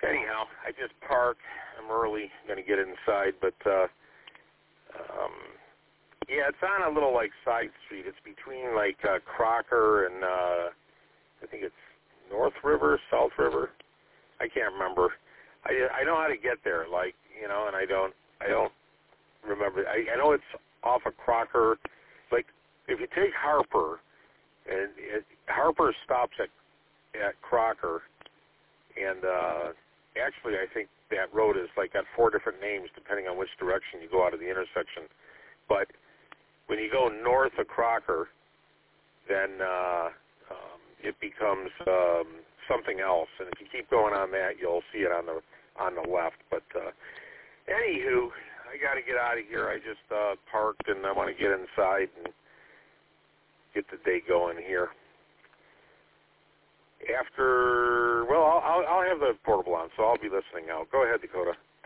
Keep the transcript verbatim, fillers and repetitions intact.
anyhow, I just parked. I'm early, going to get inside, but uh, um, yeah, it's on a little like side street. It's between like uh, Crocker and uh, I think it's North River, South River. I can't remember. I I know how to get there, like you know, and I don't I don't remember. I, I know it's off of Crocker. Like if you take Harper, and it, Harper stops at at Crocker, and uh, actually I think that road is like got four different names depending on which direction you go out of the intersection. But when you go north of Crocker, then uh, um, it becomes um, something else. And if you keep going on that, you'll see it on the on the left. But uh, anywho, I got to get out of here. I just uh, parked, and I want to get inside and get the day going here. After, well, I'll, I'll have the portable on, so I'll be listening out. Go ahead, Dakota.